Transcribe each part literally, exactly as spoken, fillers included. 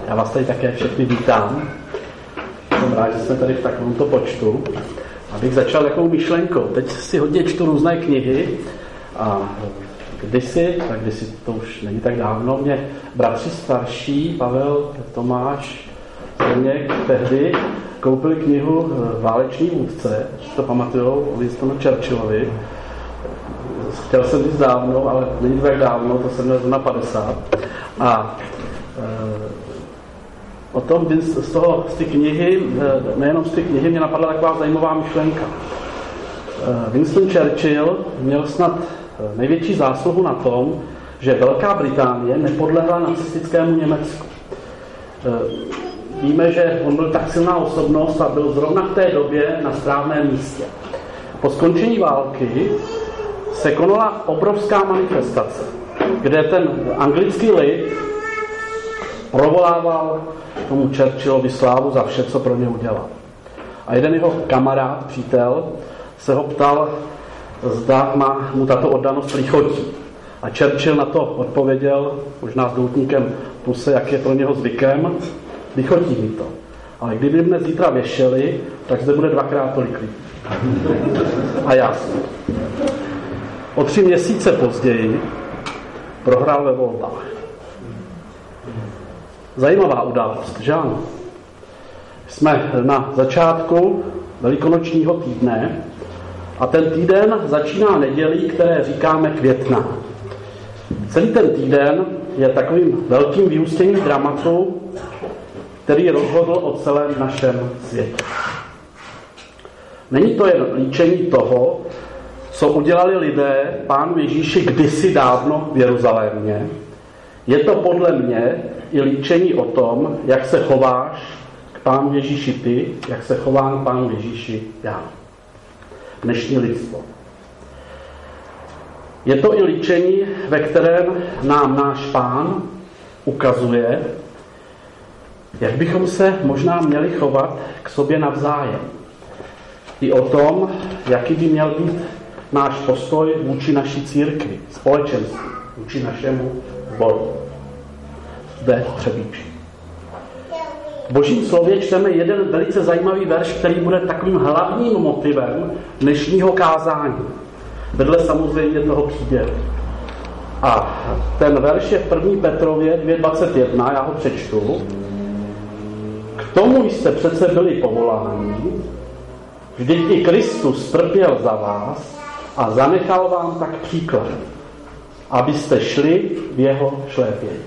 Já vás tady také všechny vítám. Jsem rád, že jsme tady v takovémto počtu. Abych začal takovou myšlenkou. Teď si hodně čtu různé knihy a kdysi, tak kdysi to už není tak dávno, mě bratři starší, Pavel, Tomáš, Zdeněk, tehdy koupili knihu Váleční vůdce, to pamatujou, o Winstonu Churchillovi. Chtěl jsem říct dávno, ale není to tak dávno, to jsem měl na padesát. A e, o tom z, toho, z té knihy, nejenom z té knihy, mě napadla taková zajímavá myšlenka. E, Winston Churchill měl snad největší zásluhu na tom, že Velká Británie nepodlehla nacistickému Německu. E, víme, že on byl tak silná osobnost a byl zrovna v té době na správném místě. Po skončení války se konala obrovská manifestace, kde ten anglický lid provolával tomu Churchillovi slávu za vše, co pro ně udělal. A jeden jeho kamarád, přítel, se ho ptal, zda má mu tato oddanost lichotí. A Churchill na to odpověděl, možná s doutníkem puse, jak je pro něho zvykem, lichotí mi to. Ale kdyby mne zítra věšeli, tak zde bude dvakrát tolik lidí. A jasně. O tři měsíce později prohrál ve volbách. Zajímavá událost, že ano? Jsme na začátku velikonočního týdne a ten týden začíná nedělí, které říkáme května. Celý ten týden je takovým velkým vyústěním dramatu, který rozhodl o celém našem světě. Není to jen líčení toho, co udělali lidé Pánu Ježíši kdysi dávno v Jeruzalémě. Je to podle mě i líčení o tom, jak se chováš k Pánu Ježíši ty, jak se chovám k Pánu Ježíši já. Dnešní lidstvo. Je to i líčení, ve kterém nám náš Pán ukazuje, jak bychom se možná měli chovat k sobě navzájem. I o tom, jaký by měl být náš postoj vůči naší církvi, společenství, vůči našemu sboru. Zde v Třebíči. V Božím slově čteme jeden velice zajímavý verš, který bude takovým hlavním motivem dnešního kázání. Vedle samozřejmě toho příběhu. A ten verš je v první Petrově dvě dvacet jedna, já ho přečtu. K tomu jste přece byli povoláni, vždyť i Kristus trpěl za vás a zanechal vám tak příklad, abyste šli v jeho šlépěji.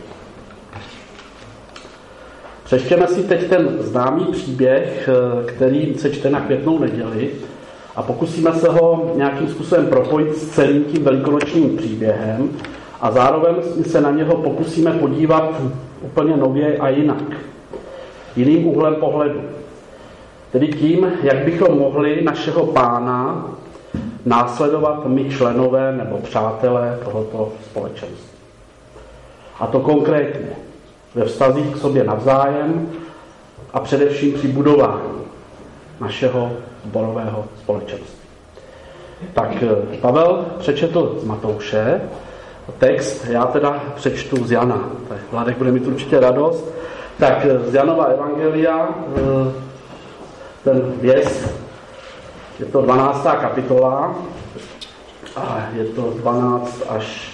Přečtěme si teď ten známý příběh, který se čte na Květnou neděli a pokusíme se ho nějakým způsobem propojit s celým tím velikonočním příběhem a zároveň se na něho pokusíme podívat úplně nově a jinak. Jiným úhlem pohledu. Tedy tím, jak bychom mohli našeho Pána následovat my členové nebo přátelé tohoto společenství. A to konkrétně ve vztazích k sobě navzájem a především při budování našeho sborového společenství. Tak Pavel přečetl z Matouše text, já teda přečtu z Jana. Tak Vladek bude mít určitě radost. Tak z Janova evangelia ten věc, je to dvanáctá kapitola a je to dvanáct až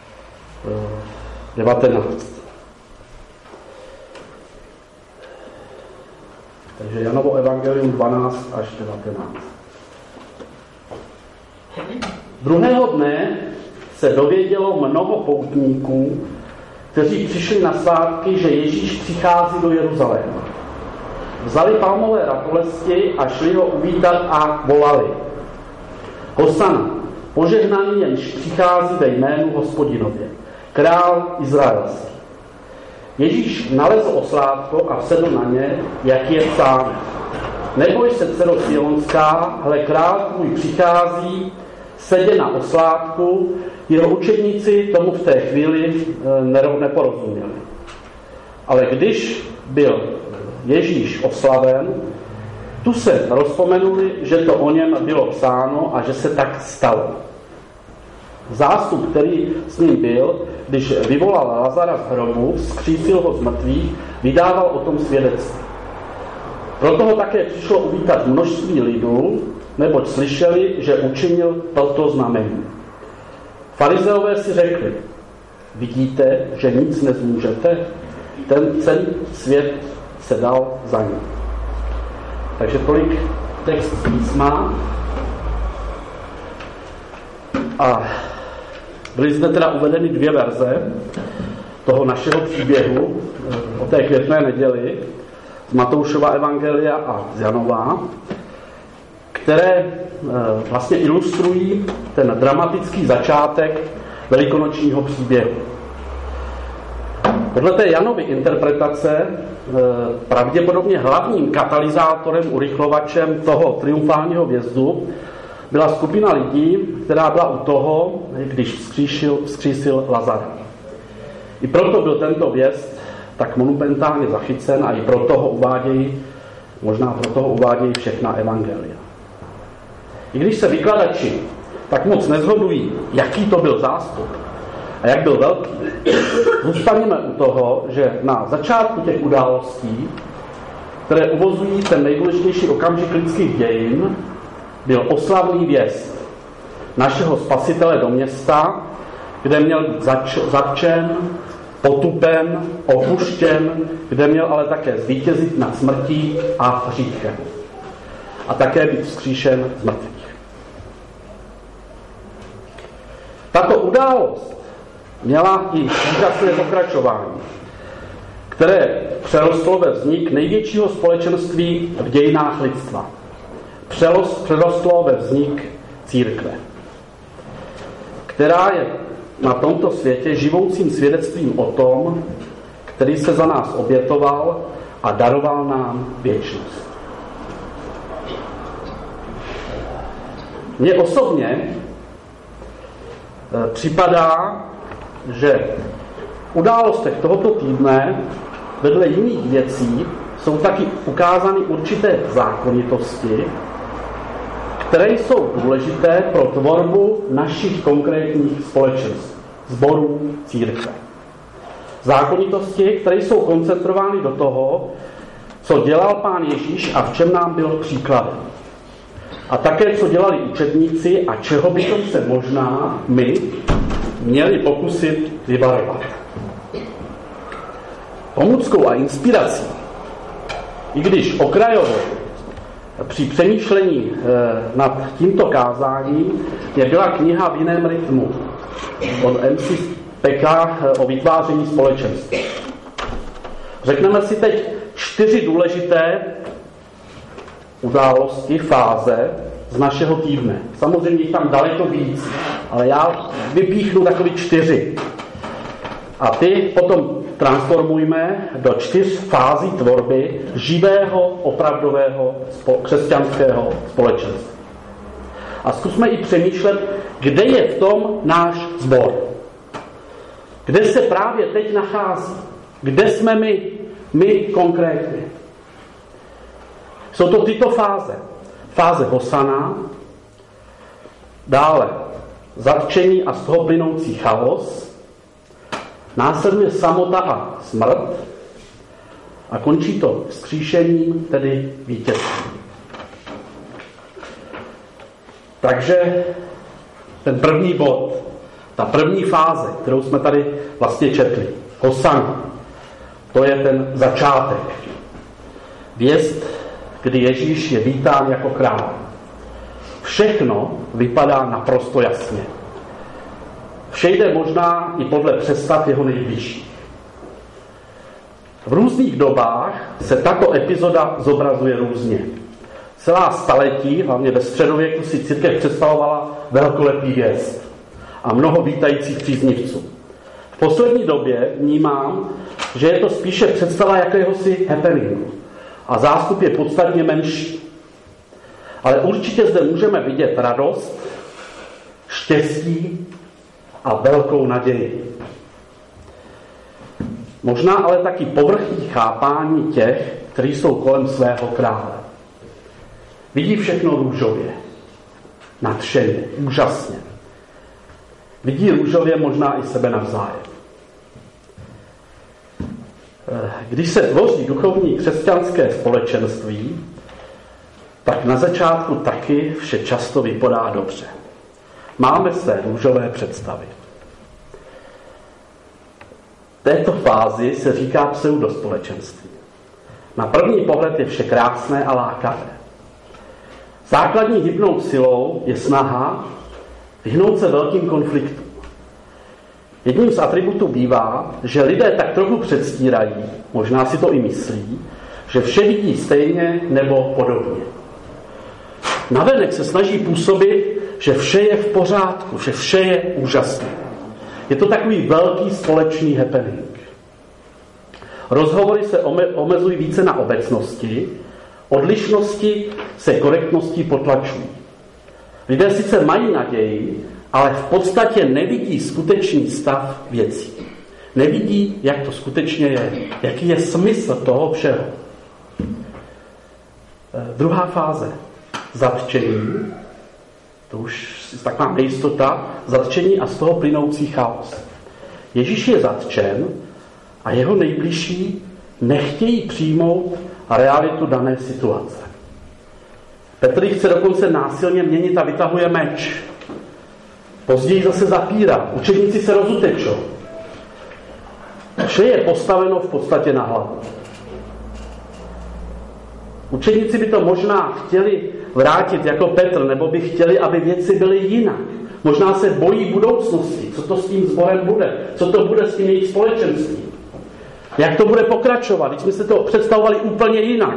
devatenáct. Takže Janovo evangelium dvanáct až devatenáct. Druhého dne se dovědělo mnoho poutníků, kteří přišli na svátky, že Ježíš přichází do Jeruzaléma. Vzali palmové ratolesti a šli ho uvítat a volali. Hosana, požehnaný jenž přichází ve jménu Hospodinově, král izraelský. Ježíš nalezl oslátko a vsedl na ně, jak je psáno. Neboj se, dcero Sionská, hle, král tvůj přichází, sedě na oslátku. Jeho učedníci tomu v té chvíli neporozuměli. Ale když byl Ježíš oslaven, tu se rozpomenuli, že to o něm bylo psáno a že se tak stalo. Zástup, který s ním byl, když vyvolal Lazara z hrobu, vzkřísil ho z mrtvých, vydával o tom svědectví. Proto ho také přišlo uvítat množství lidů, neboť slyšeli, že učinil toto znamení. Farizeové si řekli, vidíte, že nic nezmůžete? Ten celý svět se dal za ním. Takže tolik text z písma. A byly zde teda uvedeny dvě verze toho našeho příběhu o té květné neděli z Matoušova evangelia a z Janova, které vlastně ilustrují ten dramatický začátek velikonočního příběhu. Podle té Janovy interpretace pravděpodobně hlavním katalyzátorem, urychlovačem toho triumfálního vjezdu byla skupina lidí, která byla u toho, když vzkřísil, vzkřísil Lazara. I proto byl tento vjezd tak monumentálně zachycen a i proto ho uvádějí, možná proto ho uvádějí všechna evangelia. I když se vykladači tak moc nezhodují, jaký to byl zástup a jak byl velký, zůstaneme u toho, že na začátku těch událostí, které uvozují ten nejdůležitější okamžik lidských dějin, byl oslavný vjezd našeho spasitele do města, kde měl být zač- zatčen, potupen, opuštěn, kde měl ale také zvítězit nad smrtí a hříchem. A také být vzkříšen z mrtvých. Tato událost měla i úžasné pokračování, které přerostlo ve vznik největšího společenství v dějinách lidstva. Přerostlo ve vznik církve, která je na tomto světě živoucím svědectvím o tom, který se za nás obětoval a daroval nám věčnost. Mně osobně připadá, že v událostech tohoto týdne vedle jiných věcí jsou taky ukázány určité zákonitosti, které jsou důležité pro tvorbu našich konkrétních společenství, sborů, církve. Zákonitosti, které jsou koncentrovány do toho, co dělal Pán Ježíš a v čem nám byl příkladem. A také, co dělali učedníci a čeho bychom se možná my měli pokusit vyvarovat. Pomůckou a inspirací, i když okrajovou, při přemýšlení nad tímto kázáním je byla kniha V jiném rytmu od M C Peka o vytváření společenství. Řekneme si teď čtyři důležité události, fáze z našeho týdne. Samozřejmě tam daleko víc, ale já vypíchnu takový čtyři. A ty potom transformujme do čtyř fází tvorby živého, opravdového křesťanského společenství. A zkusme i přemýšlet, kde je v tom náš sbor. Kde se právě teď nachází. Kde jsme my, my konkrétně. Jsou to tyto fáze. Fáze Hosana, dále zatčení a z toho plynoucí chaos, následuje samota a smrt a končí to vzkříšením, tedy vítězstvím. Takže ten první bod, ta první fáze, kterou jsme tady vlastně četli, Hosana, to je ten začátek. Vjezd, kdy Ježíš je vítán jako král. Všechno vypadá naprosto jasně. Vše jde možná i podle představ jeho nejbližších. V různých dobách se tato epizoda zobrazuje různě. Celá staletí, hlavně ve středověku, si církev představovala velkolepý vjezd a mnoho vítajících příznivců. V poslední době vnímám, že je to spíše představa jakéhosi happeningu a zástup je podstatně menší. Ale určitě zde můžeme vidět radost, štěstí a velkou naději. Možná ale taky povrchní chápání těch, kteří jsou kolem svého krále. Vidí všechno růžově, nadšeně, úžasně. Vidí růžově možná i sebe navzájem. Když se tvoří duchovní křesťanské společenství, tak na začátku taky vše často vypadá dobře. Máme se růžové představy. V této fázi se říká pseudospolečenství. Na první pohled je vše krásné a lákavé. Základní hybnou silou je snaha vyhnout se velkým konfliktům. Jedním z atributů bývá, že lidé tak trochu předstírají, možná si to i myslí, že vše vidí stejně nebo podobně. Navenek se snaží působit, že vše je v pořádku, že vše je úžasné. Je to takový velký společný happening. Rozhovory se omezují více na obecnosti, odlišnosti se korektností potlačují. Lidé sice mají naději, ale v podstatě nevidí skutečný stav věcí. Nevidí, jak to skutečně je, jaký je smysl toho všeho. Druhá fáze. Zatčení. To už je taková nejistota. Zatčení a z toho plynoucí chaos. Ježíš je zatčen a jeho nejbližší nechtějí přijmout realitu dané situace. Petr chce dokonce násilně měnit a vytahuje meč. Později zase zapírá. Učedníci se rozutečou. Vše je postaveno v podstatě na hlavu. Učedníci by to možná chtěli vrátit jako Petr, nebo by chtěli, aby věci byly jinak. Možná se bojí budoucnosti. Co to s tím sborem bude? Co to bude s tím jejich společenstvím? Jak to bude pokračovat? Když jsme se to představovali úplně jinak.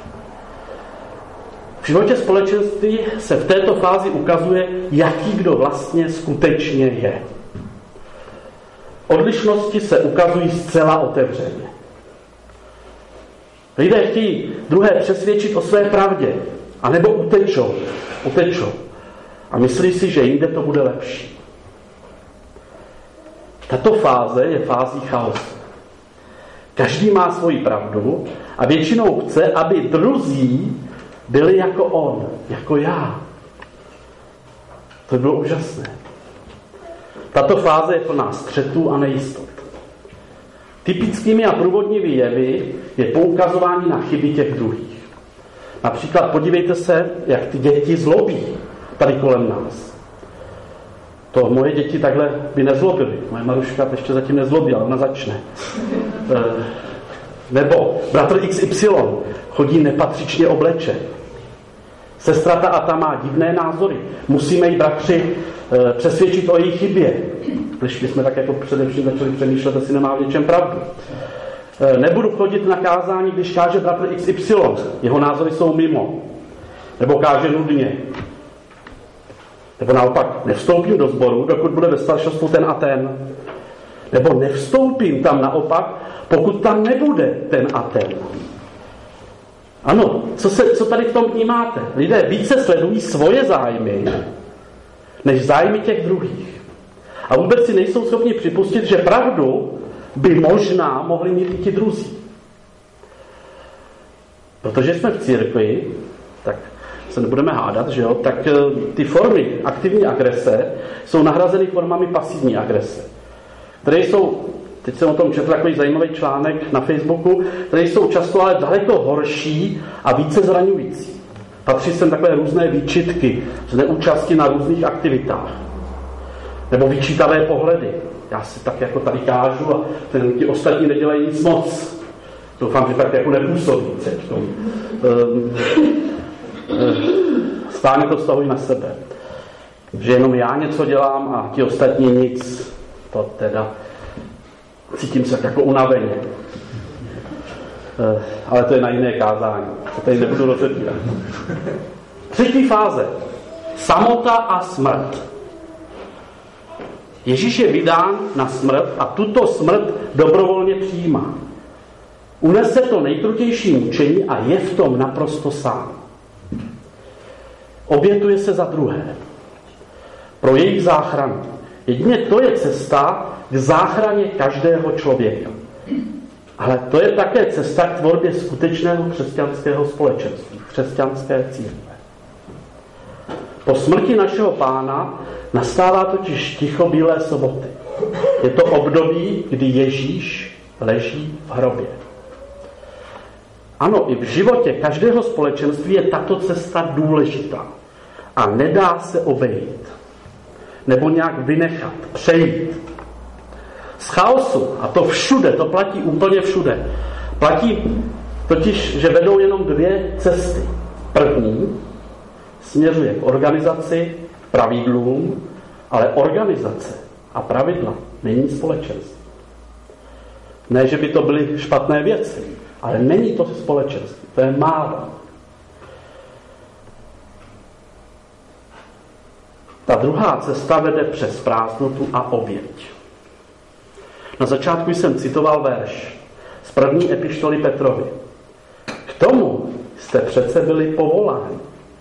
V životě společenství se v této fázi ukazuje, jaký kdo vlastně skutečně je. Odlišnosti se ukazují zcela otevřeně. Lidé chtějí druhé přesvědčit o své pravdě, anebo utečou, utečou a myslí si, že jinde to bude lepší. Tato fáze je fází chaosu. Každý má svoji pravdu a většinou chce, aby druzí byli jako on, jako já. To bylo úžasné. Tato fáze je plná střetů a nejistot. Typickými a průvodními jevy je poukazování na chyby těch druhých. Například podívejte se, jak ty děti zlobí tady kolem nás. To moje děti takhle by nezlobily. Moje Maruška ještě zatím nezlobí, ale ona začne. Nebo bratr iks ypsilon chodí nepatřičně oblečen. Sestra ta a ta má divné názory. Musíme jí, bratři, přesvědčit o její chybě. Když jsme tak jako především začali přemýšlet, jestli nemá v něčem pravdu. Nebudu chodit na kázání, když káže bratr iks ypsilon. Jeho názory jsou mimo. Nebo káže nudně. Nebo naopak, nevstoupím do sboru, dokud bude ve staršostvu ten a ten. Nebo nevstoupím tam naopak, pokud tam nebude ten a ten. Ano, co, se, co tady v tom vnímáte? Lidé více sledují svoje zájmy, než zájmy těch druhých. A vůbec si nejsou schopni připustit, že pravdu by možná mohli mít i ti druzí. Protože jsme v církvi, tak se nebudeme hádat, že jo, tak ty formy aktivní agrese jsou nahrazeny formami pasivní agrese, které jsou, teď jsem o tom četl takový zajímavý článek na Facebooku, které jsou často ale daleko horší a více zraňující. Patří sem takové různé výčitky z neúčasti na různých aktivitách. Nebo vyčítavé pohledy. Já si tak jako tady kážu a ten, ti ostatní nedělají nic moc. Doufám, že tak jako nepůsobí v tom. Um, Stále to vztahují na sebe. Že jenom já něco dělám a ti ostatní nic. To teda cítím se jako unaveně. Ale to je na jiné kázání. To tady nebudu rozebírat. Třetí fáze. Samota a smrt. Ježíš je vydán na smrt a tuto smrt dobrovolně přijímá. Unese to nejkrutější mučení a je v tom naprosto sám. Obětuje se za druhé. Pro jejich záchranu. Jedině to je cesta k záchraně každého člověka. Ale to je také cesta k tvorbě skutečného křesťanského společenství, křesťanské církve. Po smrti našeho Pána Nastává totiž ticho Bílé soboty. Je to období, kdy Ježíš leží v hrobě. Ano, i v životě každého společenství je tato cesta důležitá a nedá se obejít nebo nějak vynechat, přejít. Z chaosu, a to všude, to platí úplně všude, platí totiž, že vedou jenom dvě cesty. První směřuje k organizaci, pravidlům, ale organizace a pravidla není společenství. Ne, že by to byly špatné věci, ale není to společenství, to je málo. Ta druhá cesta vede přes prázdnotu a oběť. Na začátku jsem citoval verš z první epištoly Petrovi. K tomu jste přece byli povoláni.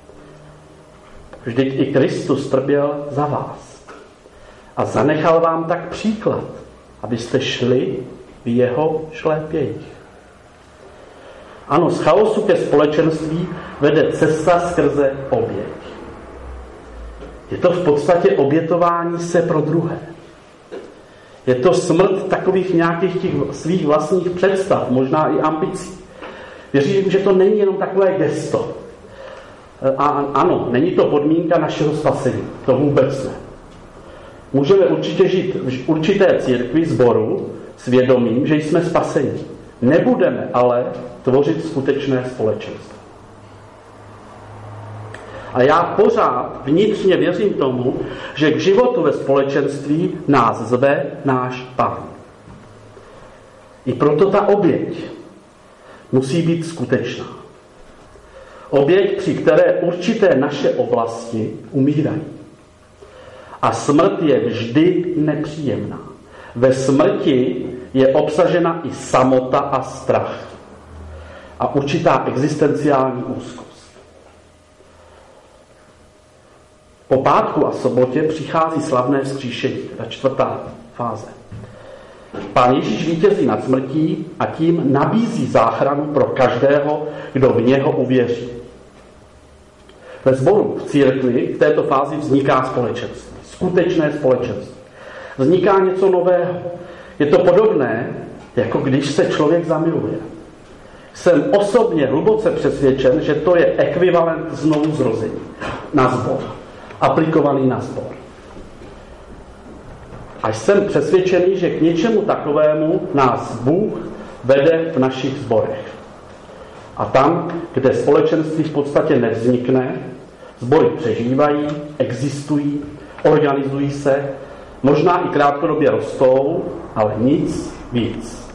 Vždyť i Kristus trpěl za vás a zanechal vám tak příklad, abyste šli v jeho šlépějích. Ano, z chaosu ke společenství vede cesta skrze oběť. Je to v podstatě obětování se pro druhé. Je to smrt takových nějakých těch svých vlastních představ, možná i ambicí. Věřím, že to není jenom takové gesto. A ano, není to podmínka našeho spasení. To vůbec ne. Můžeme určitě žít v určité církvi, sboru, s vědomím, že jsme spaseni. Nebudeme ale tvořit skutečné společenství. A já pořád vnitřně věřím tomu, že k životu ve společenství nás zve náš Pán. I proto ta oběť musí být skutečná. Oběť, při které určité naše oblasti umírají. A smrt je vždy nepříjemná. Ve smrti je obsažena i samota a strach. A určitá existenciální úzkost. Po pátku a sobotě přichází slavné vzkříšení, ta čtvrtá fáze. Pán Ježíš vítězí nad smrtí a tím nabízí záchranu pro každého, kdo v něho uvěří. Ve sboru, v církvi, v této fázi vzniká společenství. Skutečné společenství. Vzniká něco nového. Je to podobné, jako když se člověk zamiluje. Jsem osobně hluboce přesvědčen, že to je ekvivalent znovu zrození na sbor. Aplikovaný na sbor. A jsem přesvědčený, že k něčemu takovému nás Bůh vede v našich sborech. A tam, kde společenství v podstatě nevznikne, sbory přežívají, existují, organizují se, možná i krátkodobě rostou, ale nic víc.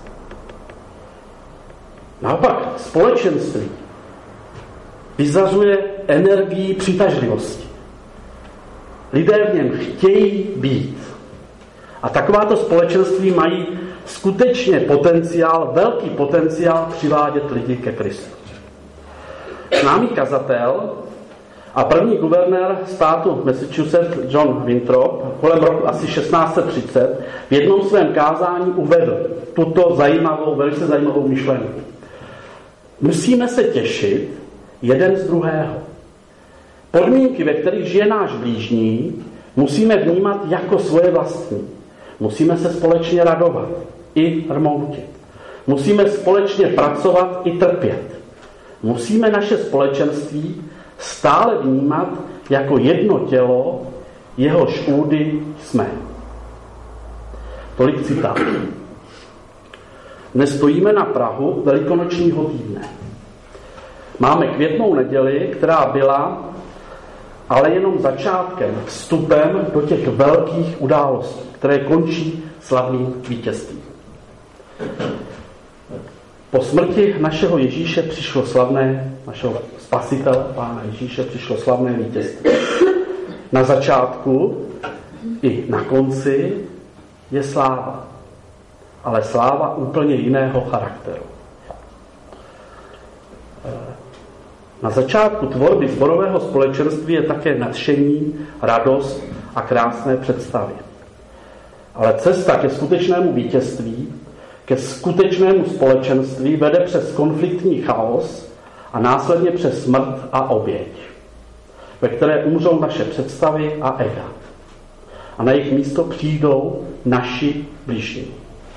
Naopak společenství vyzařuje energii přitažlivosti. Lidé v něm chtějí být. A takováto společenství mají skutečně potenciál, velký potenciál přivádět lidi ke Kristu. Známý kazatel a první guvernér státu Massachusetts John Winthrop kolem roku asi šestnáct set třicet v jednom svém kázání uvedl tuto zajímavou, velice zajímavou myšlenku. Musíme se těšit jeden z druhého. Podmínky, ve kterých žije náš blížní, musíme vnímat jako svoje vlastní. Musíme se společně radovat i rmoutit. Musíme společně pracovat i trpět. Musíme naše společenství stále vnímat jako jedno tělo, jehož údy jsme. Tolik citátů. Dnes stojíme na prahu velikonočního týdne. Máme květnou neděli, která byla ale jenom začátkem, vstupem do těch velkých událostí, které končí slavným vítězstvím. Po smrti našeho Ježíše přišlo slavné, našeho spasitele, Pána Ježíše, přišlo slavné vítězství. Na začátku i na konci je sláva, ale sláva úplně jiného charakteru. Na začátku tvorby sborového společenství je také nadšení, radost a krásné představy. Ale cesta ke skutečnému vítězství, ke skutečnému společenství vede přes konfliktní chaos a následně přes smrt a oběť, ve které umřou naše představy a ega. a na jejich místo přijdou naši bližní.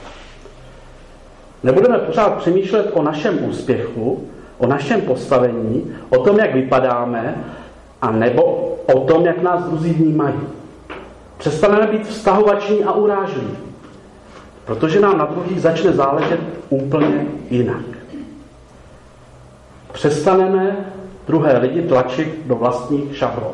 Nebudeme pořád přemýšlet o našem úspěchu, o našem postavení, o tom, jak vypadáme, a nebo o tom, jak nás druzí vnímají. Přestaneme být vztahovační a urážliví, protože nám na druhých začne záležet úplně jinak. Přestaneme druhé lidi tlačit do vlastních šablon.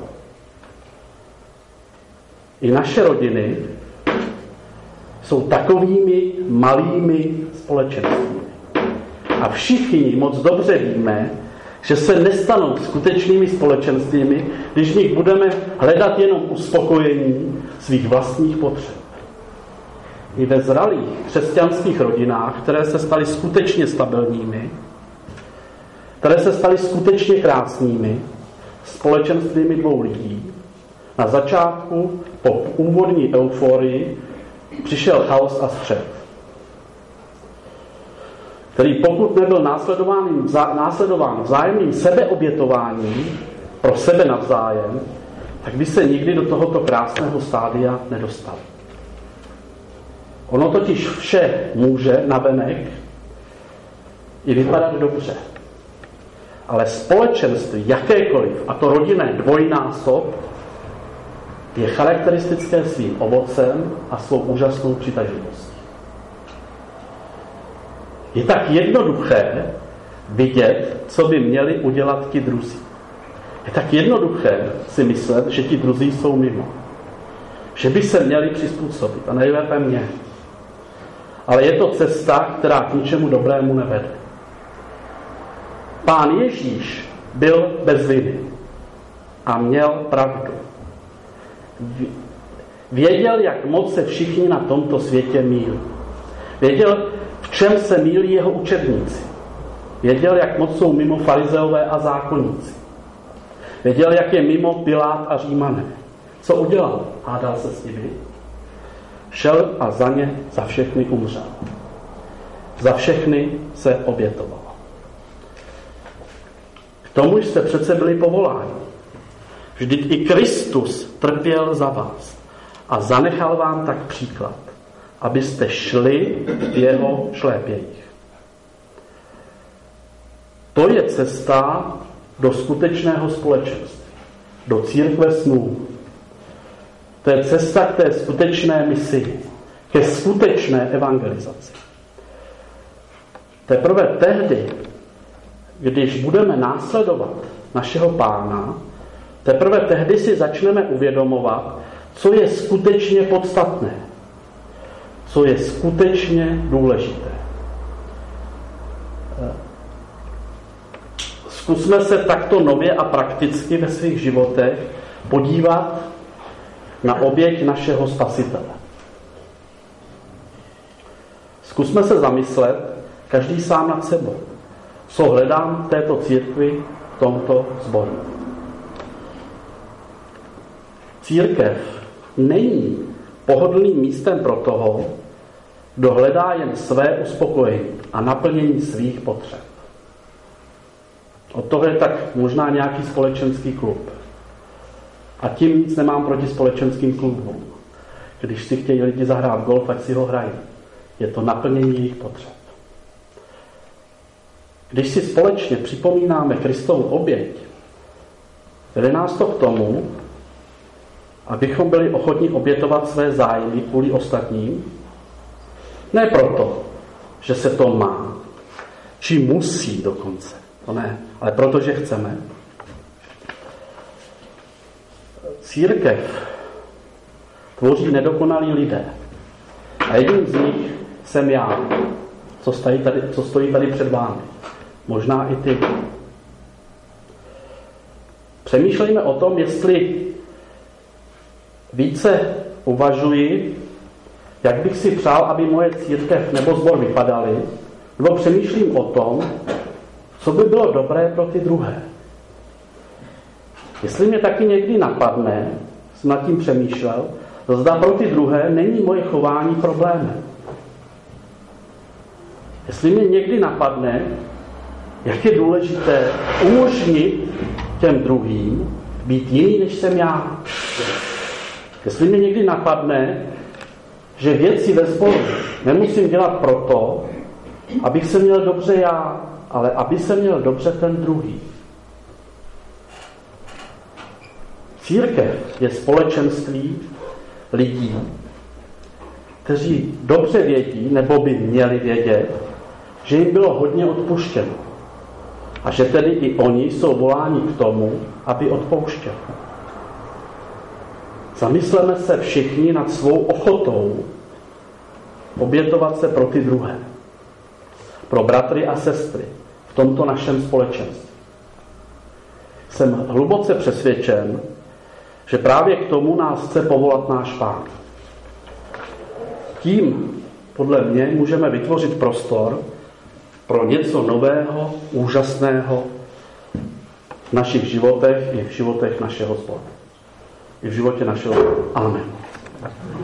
I naše rodiny jsou takovými malými společenstvími. A všichni moc dobře víme, že se nestanou skutečnými společenstvími, když v nich budeme hledat jenom uspokojení svých vlastních potřeb. I ve zralých křesťanských rodinách, které se staly skutečně stabilními, které se staly skutečně krásnými, společenstvími dvou lidí, na začátku po úvodní euforii přišel chaos a střet, který pokud nebyl následován, následován vzájemným sebeobětováním pro sebe navzájem, tak by se nikdy do tohoto krásného stádia nedostal. Ono totiž vše může navenek i vypadat dobře. Ale společenství, jakékoliv, a to rodinné dvojnásob, je charakteristické svým ovocem a svou úžasnou přitažlivostí. Je tak jednoduché vidět, co by měli udělat ti druzí. Je tak jednoduché si myslet, že ti druzí jsou mimo. Že by se měli přizpůsobit a nejlépe mě. Ale je to cesta, která k ničemu dobrému nevede. Pán Ježíš byl bez viny a měl pravdu. Věděl, jak moc se všichni na tomto světě mýlí. Věděl, v čem se mýlí jeho učedníci. Věděl, jak moc jsou mimo farizeové a zákonníci. Věděl, jak je mimo Pilát a Římané. Co udělal? Hádal se s nimi. Šel a za ně za všechny umřel. Za všechny se obětoval. K tomu jste přece byli povoláni. Vždyť i Kristus trpěl za vás a zanechal vám tak příklad, abyste šli v jeho šlépějích. To je cesta do skutečného společenství, do církve snů. To je cesta k té skutečné misi, ke skutečné evangelizaci. Teprve tehdy, když budeme následovat našeho Pána, teprve tehdy si začneme uvědomovat, co je skutečně podstatné, co je skutečně důležité. Zkusme se takto nově a prakticky ve svých životech podívat na oběť našeho Spasitele. Zkusme se zamyslet, každý sám nad sebou, co hledám v této církvi, v tomto sboru. Církev není pohodlným místem pro toho, kdo hledá jen své uspokojení a naplnění svých potřeb. Od toho je tak možná nějaký společenský klub. A tím nic nemám proti společenským klubům. Když si chtějí lidi zahrát golf, ať si ho hrají. Je to naplnění jejich potřeb. Když si společně připomínáme Kristovu oběť, vede nás to k tomu, abychom byli ochotní obětovat své zájmy kvůli ostatním. Ne proto, že se to má, či musí dokonce. To ne, ale proto, že chceme. Církev tvoří nedokonalí lidé. A jedním z nich jsem já, co stojí tady, co stojí tady před vámi. Možná i ty. Přemýšlejme o tom, jestli více uvažuji, jak bych si přál, aby moje církev nebo sbor vypadaly, nebo přemýšlím o tom, co by bylo dobré pro ty druhé. Jestli mě taky někdy napadne, jsem nad tím přemýšlel, zda pro ty druhé není moje chování problémem. Jestli mě někdy napadne, jak je důležité umožnit těm druhým být jiný, než jsem já. Jestli mi někdy napadne, že věci ve sboru nemusím dělat proto, abych se měl dobře já, ale aby se měl dobře ten druhý. Církev je společenství lidí, kteří dobře vědí, nebo by měli vědět, že jim bylo hodně odpuštěno. A že tedy i oni jsou voláni k tomu, aby odpouštěli. Zamysleme se všichni nad svou ochotou obětovat se pro ty druhé. Pro bratry a sestry v tomto našem společenství. Jsem hluboce přesvědčen, že právě k tomu nás chce povolat náš Pán. Tím, podle mě, můžeme vytvořit prostor pro něco nového, úžasného v našich životech i v životech našeho sboru. I v životě našeho sboru. Amen.